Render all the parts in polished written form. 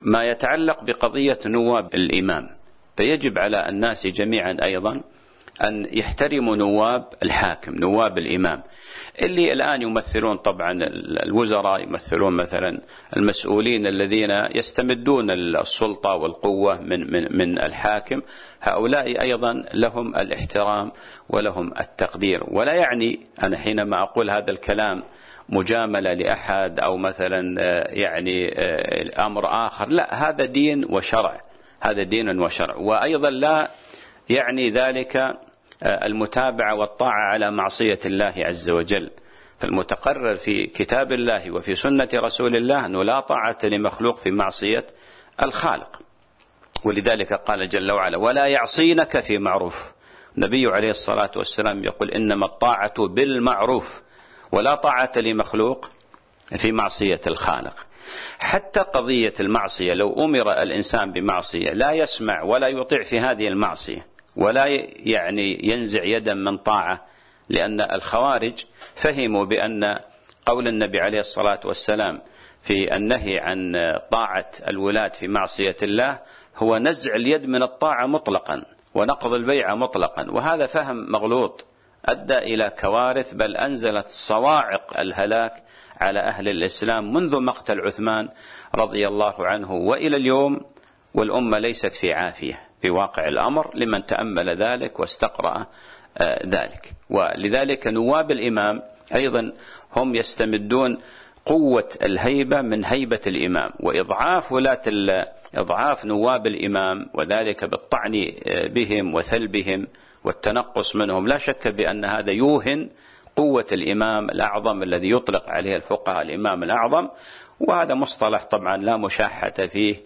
ما يتعلق بقضية نواب الإمام، فيجب على الناس جميعا أيضا أن يحترموا نواب الحاكم، نواب الإمام، اللي الآن يمثلون طبعا الوزراء، يمثلون مثلا المسؤولين الذين يستمدون السلطة والقوة من الحاكم. هؤلاء أيضا لهم الاحترام ولهم التقدير. ولا يعني أنا حينما أقول هذا الكلام مجاملة لأحد أو مثلا يعني أمر آخر، لا، هذا دين وشرع، هذا دين وشرع. وأيضا لا يعني ذلك المتابعة والطاعة على معصية الله عز وجل. فالمتقرر في كتاب الله وفي سنة رسول الله أنه لا طاعة لمخلوق في معصية الخالق. ولذلك قال جل وعلا: ولا يعصينك في معروف. النبي عليه الصلاة والسلام يقول: إنما الطاعة بالمعروف، ولا طاعة لمخلوق في معصية الخالق. حتى قضية المعصية، لو أمر الإنسان بمعصية لا يسمع ولا يطيع في هذه المعصية، ولا يعني ينزع يدا من طاعة، لأن الخوارج فهموا بأن قول النبي عليه الصلاة والسلام في النهي عن طاعة الولاة في معصية الله هو نزع اليد من الطاعة مطلقا ونقض البيعة مطلقا. وهذا فهم مغلوط أدى إلى كوارث، بل أنزلت صواعق الهلاك على أهل الإسلام منذ مقتل عثمان رضي الله عنه وإلى اليوم، والأمة ليست في عافية في واقع الأمر لمن تأمل ذلك واستقرأ ذلك. ولذلك نواب الإمام أيضا هم يستمدون قوة الهيبة من هيبة الإمام. وإضعاف إضعاف نواب الإمام وذلك بالطعن بهم وثلبهم والتنقص منهم، لا شك بأن هذا يوهن قوة الإمام الأعظم الذي يطلق عليه الفقهاء الإمام الأعظم. وهذا مصطلح طبعا لا مشاحة فيه.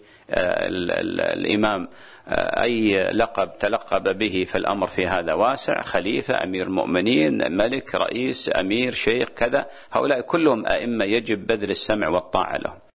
الإمام أي لقب تلقب به فالأمر في هذا واسع: خليفة، أمير المؤمنين، ملك، رئيس، أمير، شيخ، كذا. هؤلاء كلهم أئمة يجب بذل السمع والطاعة لهم.